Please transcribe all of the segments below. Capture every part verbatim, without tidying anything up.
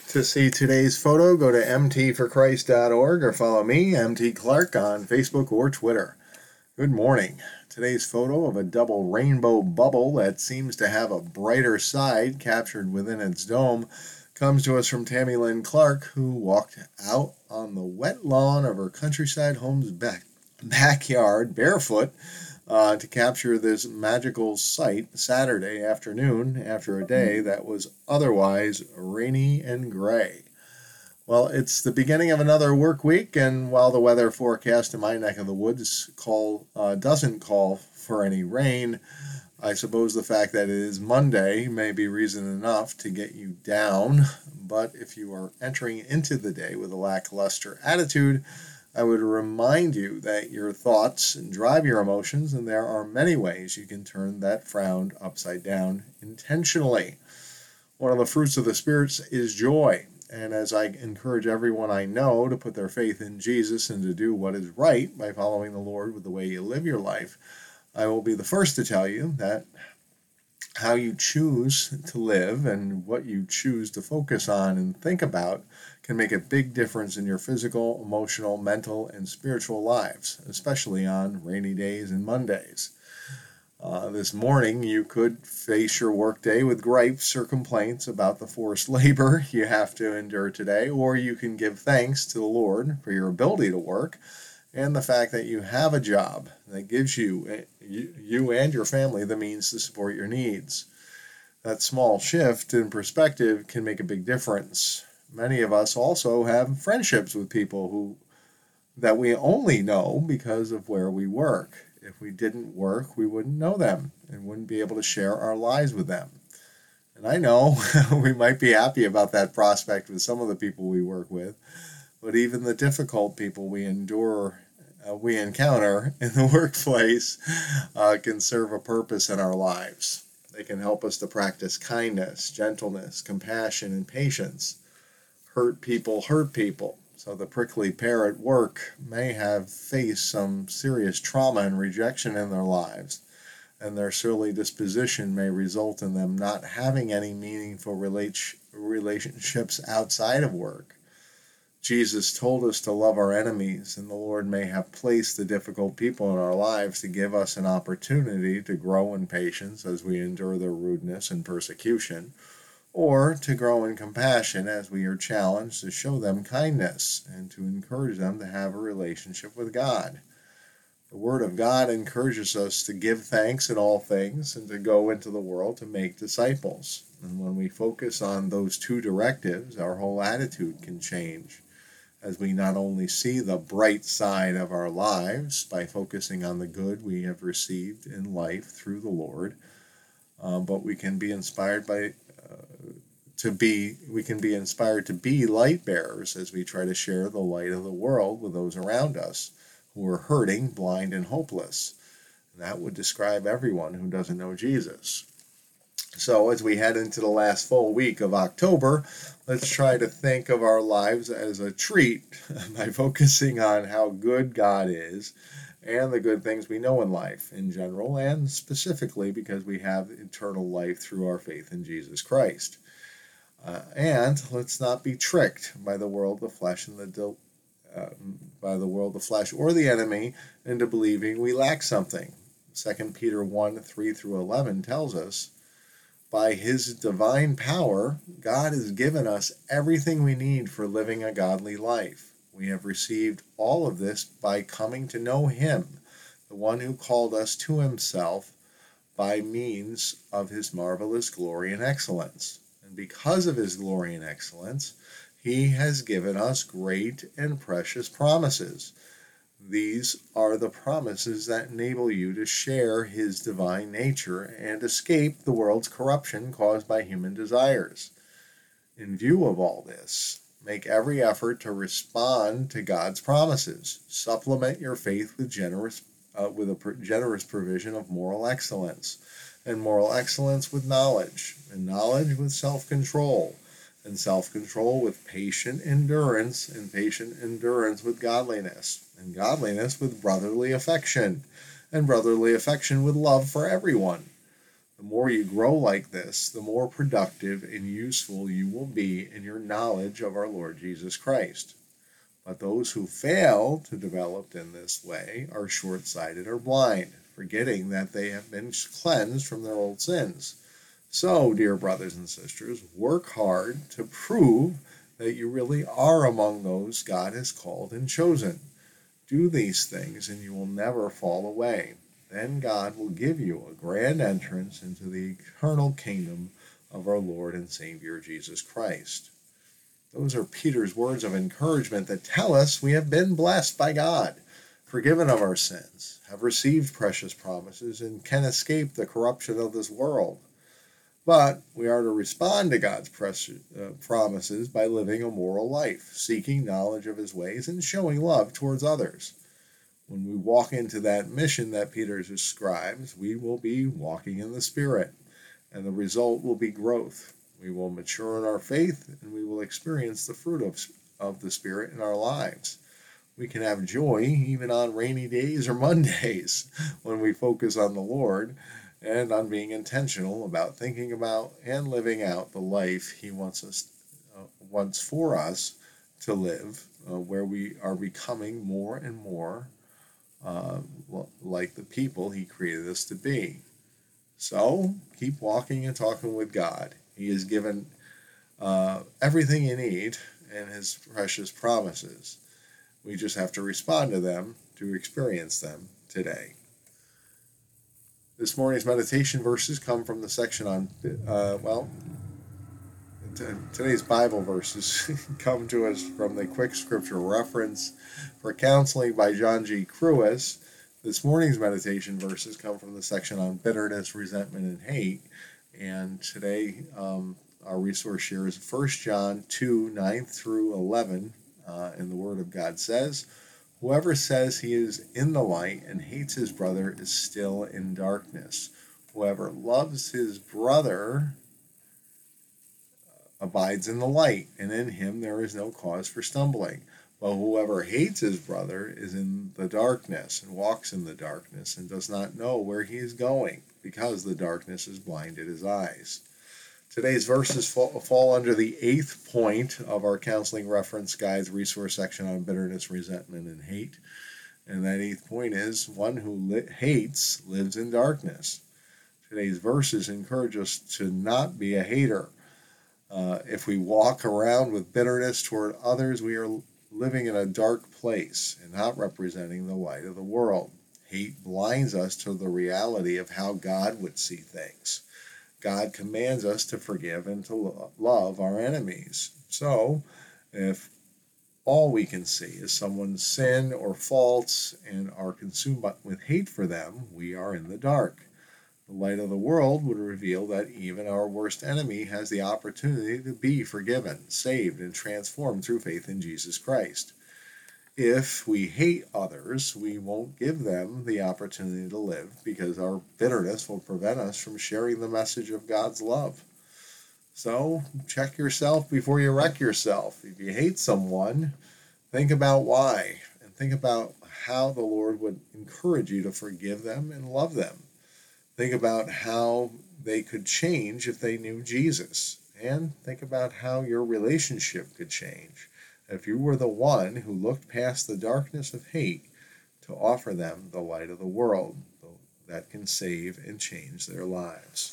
To see today's photo, go to m t for christ dot org or follow me, M T Clark, on Facebook or Twitter. Good morning. Today's photo of a double rainbow bubble that seems to have a brighter side captured within its dome comes to us from Tammy Lynn Clark, who walked out on the wet lawn of her countryside home's back, backyard barefoot uh, to capture this magical sight Saturday afternoon after a day that was otherwise rainy and gray. Well, it's the beginning of another work week, and while the weather forecast in my neck of the woods call uh, doesn't call for any rain, I suppose the fact that it is Monday may be reason enough to get you down. But if you are entering into the day with a lackluster attitude, I would remind you that your thoughts drive your emotions, and there are many ways you can turn that frown upside down intentionally. One of the fruits of the Spirit is joy, and as I encourage everyone I know to put their faith in Jesus and to do what is right by following the Lord with the way you live your life, I will be the first to tell you that how you choose to live and what you choose to focus on and think about can make a big difference in your physical, emotional, mental, and spiritual lives, especially on rainy days and Mondays. Uh, this morning, you could face your workday with gripes or complaints about the forced labor you have to endure today, or you can give thanks to the Lord for your ability to work and the fact that you have a job that gives you, you, you and your family the means to support your needs. That small shift in perspective can make a big difference. Many of us also have friendships with people who that we only know because of where we work. If we didn't work, we wouldn't know them and wouldn't be able to share our lives with them. And I know we might be happy about that prospect with some of the people we work with, but even the difficult people we endure, uh, we encounter in the workplace uh, can serve a purpose in our lives. They can help us to practice kindness, gentleness, compassion, and patience. Hurt people hurt people. So the prickly pear at work may have faced some serious trauma and rejection in their lives, and their surly disposition may result in them not having any meaningful relate- relationships outside of work. Jesus told us to love our enemies, and the Lord may have placed the difficult people in our lives to give us an opportunity to grow in patience as we endure their rudeness and persecution, or to grow in compassion as we are challenged to show them kindness and to encourage them to have a relationship with God. The Word of God encourages us to give thanks in all things and to go into the world to make disciples. And when we focus on those two directives, our whole attitude can change, as we not only see the bright side of our lives by focusing on the good we have received in life through the Lord, um, but we can be inspired by uh, to be we can be inspired to be light bearers as we try to share the light of the world with those around us who are hurting, blind, and hopeless. And that would describe everyone who doesn't know Jesus. So as we head into the last full week of October, let's try to think of our lives as a treat by focusing on how good God is and the good things we know in life in general, and specifically because we have eternal life through our faith in Jesus Christ. Uh, and let's not be tricked by the world, the flesh, and the dil- uh, by the world, the flesh, or the enemy into believing we lack something. Second Peter one, three through eleven tells us, by his divine power, God has given us everything we need for living a godly life. We have received all of this by coming to know him, the one who called us to himself by means of his marvelous glory and excellence. And because of his glory and excellence, he has given us great and precious promises. These are the promises that enable you to share his divine nature and escape the world's corruption caused by human desires. In view of all this, make every effort to respond to God's promises. Supplement your faith with generous, uh, with a pr- generous provision of moral excellence, and moral excellence with knowledge, and knowledge with self-control, and self-control with patient endurance, and patient endurance with godliness, and godliness with brotherly affection, and brotherly affection with love for everyone. The more you grow like this, the more productive and useful you will be in your knowledge of our Lord Jesus Christ. But those who fail to develop in this way are short-sighted or blind, forgetting that they have been cleansed from their old sins. So, dear brothers and sisters, work hard to prove that you really are among those God has called and chosen. Do these things and you will never fall away. Then God will give you a grand entrance into the eternal kingdom of our Lord and Savior Jesus Christ. Those are Peter's words of encouragement that tell us we have been blessed by God, forgiven of our sins, have received precious promises, and can escape the corruption of this world. But we are to respond to God's precious, uh, promises by living a moral life, seeking knowledge of his ways, and showing love towards others. When we walk into that mission that Peter describes, we will be walking in the Spirit, and the result will be growth. We will mature in our faith, and we will experience the fruit of, of the Spirit in our lives. We can have joy even on rainy days or Mondays when we focus on the Lord and on being intentional about thinking about and living out the life he wants us uh, wants for us to live, uh, where we are becoming more and more uh, like the people he created us to be. So keep walking and talking with God. He has given uh, everything you need and his precious promises. We just have to respond to them to experience them today. This morning's meditation verses come from the section on, uh, well, t- today's Bible verses come to us from the Quick Scripture Reference for Counseling by John G. Crewis. This morning's meditation verses come from the section on bitterness, resentment, and hate. And today, um, our resource share is First John two, nine through eleven. Uh, and the Word of God says, "Whoever says he is in the light and hates his brother is still in darkness. Whoever loves his brother abides in the light, and in him there is no cause for stumbling. But whoever hates his brother is in the darkness and walks in the darkness and does not know where he is going, because the darkness has blinded his eyes." Today's verses fall, fall under the eighth point of our Counseling Reference Guide's resource section on bitterness, resentment, and hate. And that eighth point is, one who li- hates lives in darkness. Today's verses encourage us to not be a hater. Uh, if we walk around with bitterness toward others, we are living in a dark place and not representing the light of the world. Hate blinds us to the reality of how God would see things. God commands us to forgive and to lo- love our enemies. So, if all we can see is someone's sin or faults and are consumed with hate for them, we are in the dark. The light of the world would reveal that even our worst enemy has the opportunity to be forgiven, saved, and transformed through faith in Jesus Christ. If we hate others, we won't give them the opportunity to live, because our bitterness will prevent us from sharing the message of God's love. So check yourself before you wreck yourself. If you hate someone, think about why, and think about how the Lord would encourage you to forgive them and love them. Think about how they could change if they knew Jesus, and think about how your relationship could change if you were the one who looked past the darkness of hate to offer them the light of the world that can save and change their lives.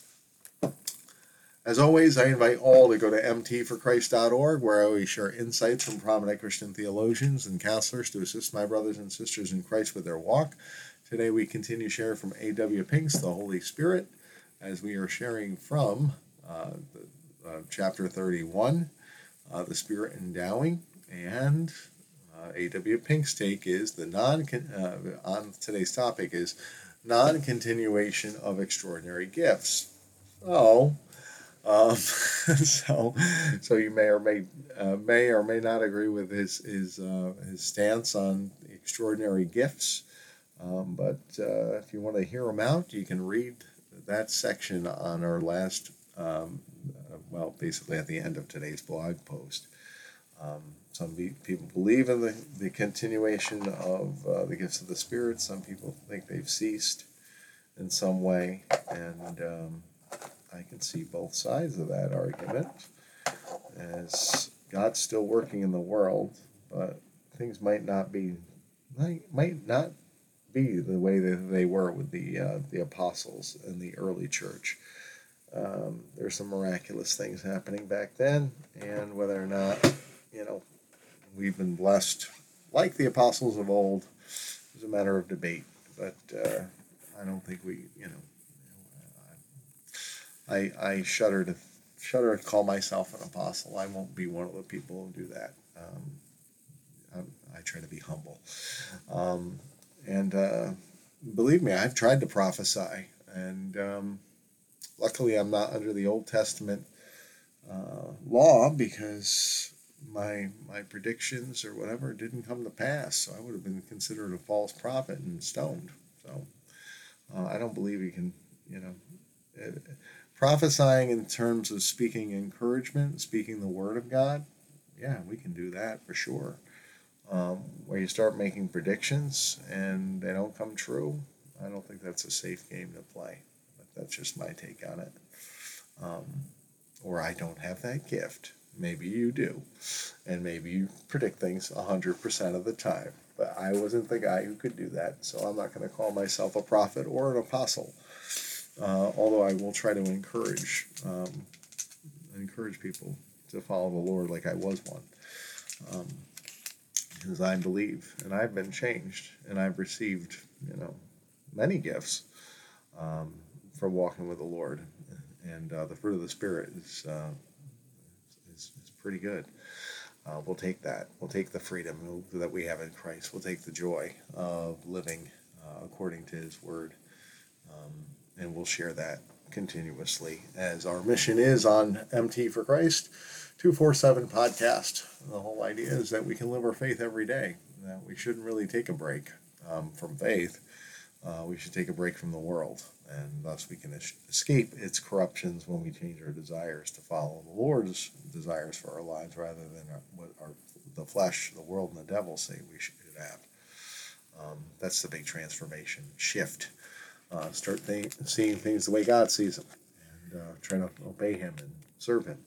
As always, I invite all to go to m t for christ dot org, where I always share insights from prominent Christian theologians and counselors to assist my brothers and sisters in Christ with their walk. Today we continue sharing from A W Pink's The Holy Spirit, as we are sharing from uh, the, uh, chapter thirty-one, uh, The Spirit Endowing. And uh, A W Pink's take is the non uh, on today's topic is non-continuation of extraordinary gifts. So, um, so, so you may or may uh, may or may not agree with his his uh, his stance on extraordinary gifts. Um, but uh, if you want to hear him out, you can read that section on our last, um, uh, well, basically at the end of today's blog post. Um, some be- people believe in the, the continuation of uh, the gifts of the Spirit. Some people think they've ceased in some way. And um, I can see both sides of that argument, as God's still working in the world, but things might not be might, might not be the way that they were with the uh, the apostles in the early church. Um, there's some miraculous things happening back then, and whether or not, you know, we've been blessed like the apostles of old is a matter of debate. But uh, I don't think we, you know, I I shudder to shudder to call myself an apostle. I won't be one of the people who do that. Um, I, I try to be humble, um, and uh, believe me, I've tried to prophesy, and um, luckily, I'm not under the Old Testament uh, law, because my my predictions or whatever didn't come to pass. So I would have been considered a false prophet and stoned. So uh, I don't believe you can, you know, uh, prophesying in terms of speaking encouragement, speaking the word of God. Yeah, we can do that for sure. Um, where you start making predictions and they don't come true, I don't think that's a safe game to play. That's just my take on it. Um, or I don't have that gift. Maybe you do. And maybe you predict things one hundred percent of the time. But I wasn't the guy who could do that, so I'm not going to call myself a prophet or an apostle. Uh, although I will try to encourage, um, encourage people to follow the Lord like I was one. Um, because I believe, and I've been changed, and I've received, you know, many gifts. Um, from walking with the Lord, and uh, the fruit of the Spirit is, uh, is is pretty good. Uh, we'll take that. We'll take the freedom that we have in Christ. We'll take the joy of living uh, according to His Word, um, and we'll share that continuously, as our mission is on M T for Christ two forty-seven podcast. The whole idea is that we can live our faith every day. That we shouldn't really take a break um, from faith. Uh, we should take a break from the world, and thus we can es- escape its corruptions when we change our desires to follow the Lord's desires for our lives, rather than our, what our the flesh, the world, and the devil say we should have. Um, that's the big transformation shift. Uh, start th- seeing things the way God sees them, and uh, try to obey Him and serve Him,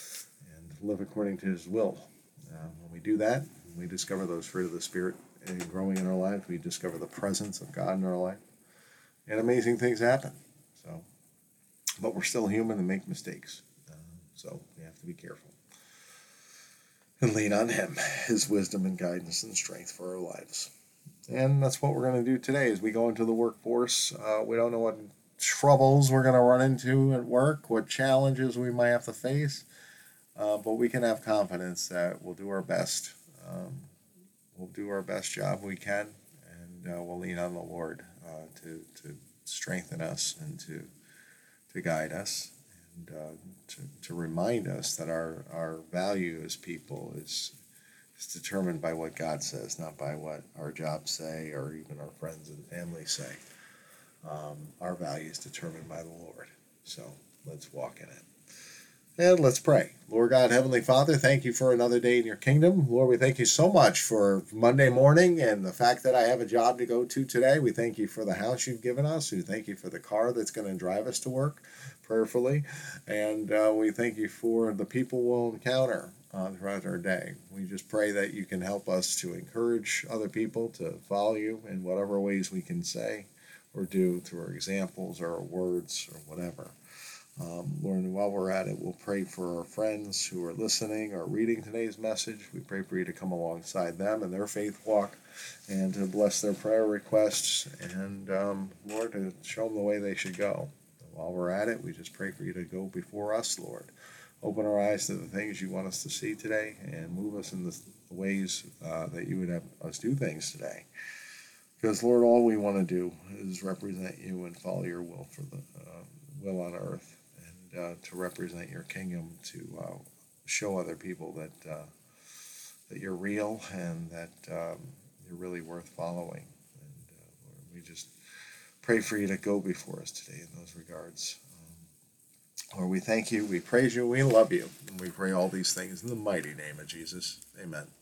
and live according to His will. Uh, when we do that, we discover those fruit of the Spirit. And growing in our life, we discover the presence of God in our life, and amazing things happen. So, but we're still human and make mistakes, uh, so we have to be careful and lean on Him, His wisdom and guidance and strength for our lives. And that's what we're going to do today as we go into the workforce. Uh, we don't know what troubles we're going to run into at work, what challenges we might have to face, uh, but we can have confidence that we'll do our best. Um, We'll do our best job we can, and uh, we'll lean on the Lord uh, to to strengthen us and to to guide us, and uh, to to remind us that our our value as people is is determined by what God says, not by what our jobs say or even our friends and family say. Um, our value is determined by the Lord. So let's walk in it. And let's pray. Lord God, Heavenly Father, thank you for another day in your kingdom. Lord, we thank you so much for Monday morning and the fact that I have a job to go to today. We thank you for the house you've given us. We thank you for the car that's going to drive us to work prayerfully. And uh, we thank you for the people we'll encounter uh, throughout our day. We just pray that you can help us to encourage other people to follow you in whatever ways we can say or do through our examples or our words or whatever. Um, Lord, and while we're at it, we'll pray for our friends who are listening or reading today's message. We pray for you to come alongside them in their faith walk and to bless their prayer requests and, um, Lord, to show them the way they should go. And while we're at it, we just pray for you to go before us, Lord. Open our eyes to the things you want us to see today and move us in the ways uh, that you would have us do things today. Because, Lord, all we want to do is represent you and follow your will for the uh, will on earth. Uh, to represent your kingdom, to uh, show other people that uh, that you're real and that um, you're really worth following. And uh, Lord, we just pray for you to go before us today in those regards. Um, Lord, we thank you, we praise you, we love you, and we pray all these things in the mighty name of Jesus. Amen.